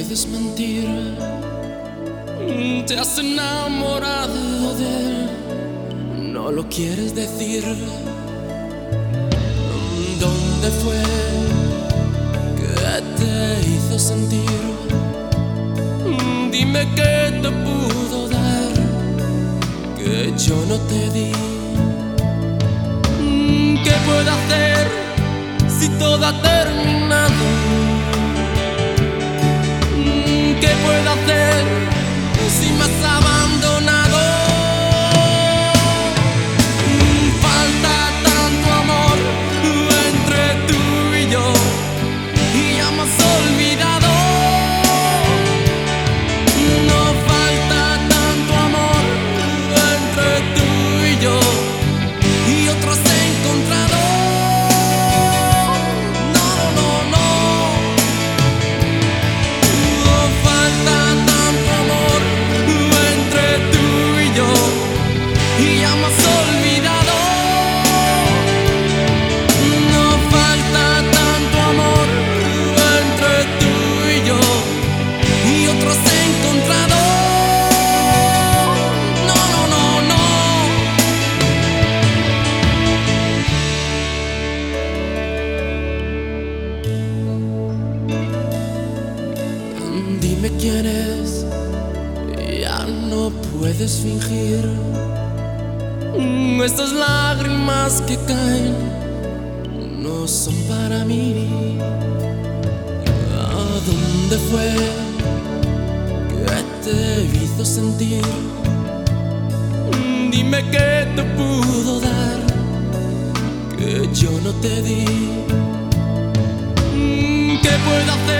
puedes mentir. Te has enamorado de él, no lo quieres decir. ¿Dónde fue que te hizo sentir? Dime qué te pudo dar que yo no te di. ¿Qué puedo hacer si todo ha terminado? ¿Qué puedo hacer si me has abandonado? Falta tanto amor entre tú y yo y ya me has olvidado. No falta tanto amor entre tú y yo y otros he encontrado. No, no, no, no falta tanto amor entre tú y yo y ya me has olvidado. No falta tanto amor entre tú y yo y otros he encontrado. No, no, no, no. Dime quién es, ya no puedes fingir. Estas lágrimas que caen no son para mí. ¿A dónde fue que te hizo sentir? Dime qué te pudo dar que yo no te di. ¿Qué puedo hacer